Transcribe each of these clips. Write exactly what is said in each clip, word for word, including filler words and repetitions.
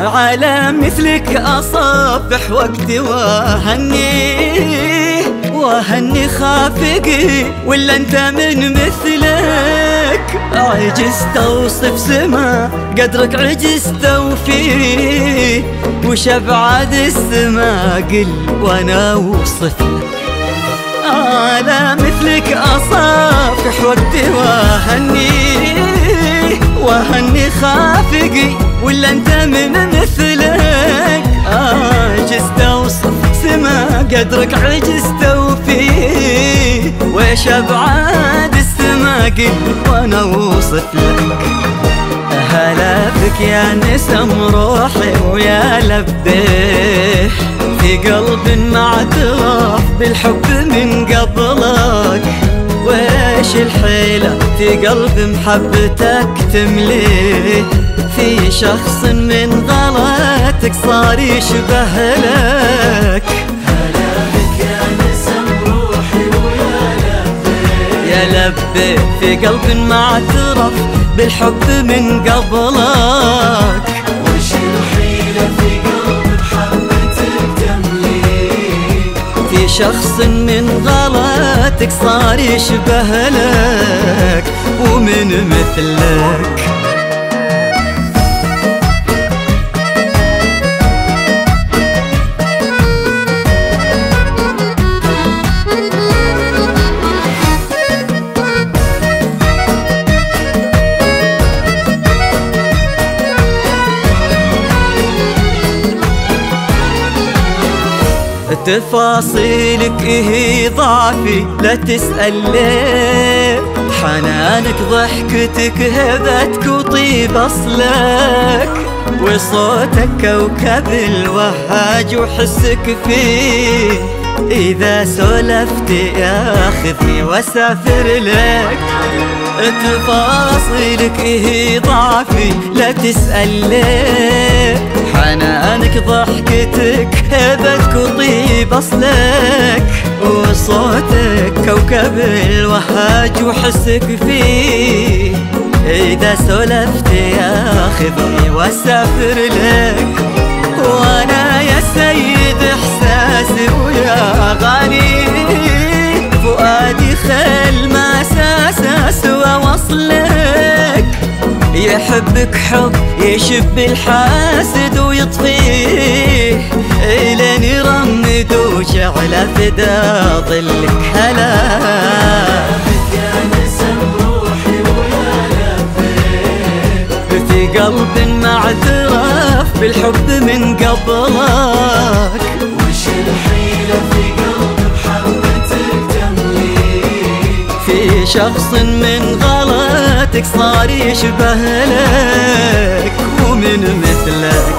على مثلك أصافح وقتي وأهني وأهني خافقي، ولا أنت من مثلك عجزت أوصف سما قدرك عجزت أوفيه، وش أبعد السما قل وأنا أوصف لك. على مثلك أصافح وقتي وأهني وأهني خافقي، ولا أنت من مثلك عجزت أوصف سما قدرك عجزت أوفيه، ويش أبعاد السما قل وأنا أوصف لك. هلا بك يا نسم روحي ويا لبيه، في قلب ما اعترف بالحب من قبلك، ويش الحيلة في قلب محبتك تمليه، في شخص من غلاتك صار يشبه لك. هلا بك يا نسم روحي ويا لبيه، يا لبيه في قلب ما اعترف بالحب من قبلك، وش الحيلة في قلب محبتك تمليه، في شخص من غلاتك صار يشبه لك ومن مثلك. تفاصيلك إيه ضعفي لا تسأل ليه، حنانك ضحكتك هبتك وطيب أصلك، وصوتك كوكب الوهاج وحسك فيه، إذا سولفت ياخذني واسافر لك. تفاصيلك إيه ضعفي لا تسأل ليه، حنانك ضحكتك هبتك وطيب أصلك، وصوتك كوكب الوهاج وحسك فيه، إذا سولفت ياخذني واسافر لك. وانا يا سيد احساسي ويا غالي فؤادي خل ما ساساس ووصلك، يحبك حب يشب الحاسد ويطفيه، إلين يرمد وشعله فدا ظلك. هلا بك يا نسم روحي ويا لبيه، في قلب ما اعترف بالحب من قبلك، وش الحيلة في قلب محبتك تمليه، في شخص من غلاتك صار يشبه لك ومن مثلك.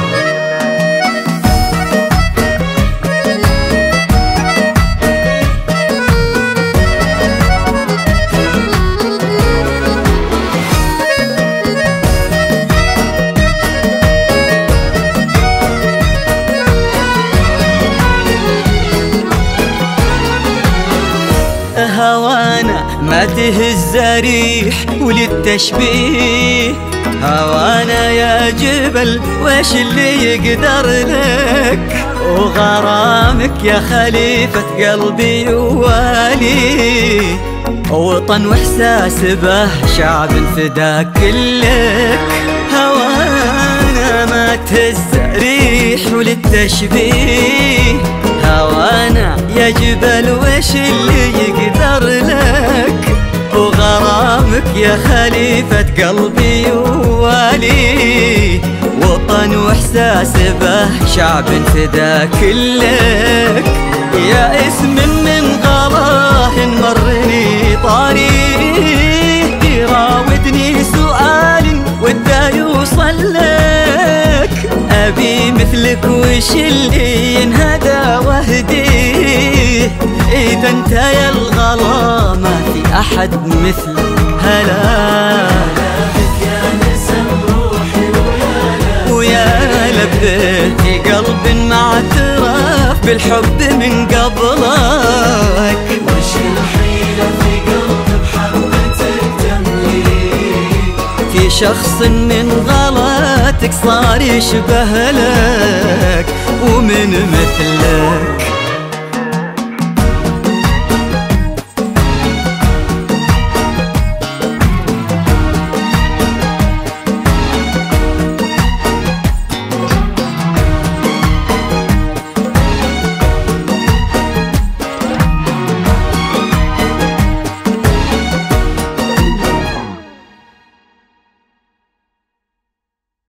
هوانا ما تهز ريح وللتشبيه، هوانا يا جبل وش اللي يقدر لك، وغرامك يا خليفة قلبي يوالي، وطن واحساس به شعب فداك كلك. هوانا ما تهز ريح وللتشبيه، هوانا يا جبل وش اللي يقدر لك، وغرامك يا خليفة قلبي يوالي، وطن واحساس به شعب فدا كلك. يا اسم من غلاه مرني طريق، يراودني سؤال ودا يوصل لك، أبي مثلك وش اللي ينهدى وهديه، إذا انت يا الغلا ما في أحد مثلك. هلا بك يا نسم روحي ويا لبيه، في قلب ما اعترف بالحب من قبلك، وش الحيلة في قلب محبتك تمليه، في شخص من غلاتك صار يشبه لك ومن مثلك.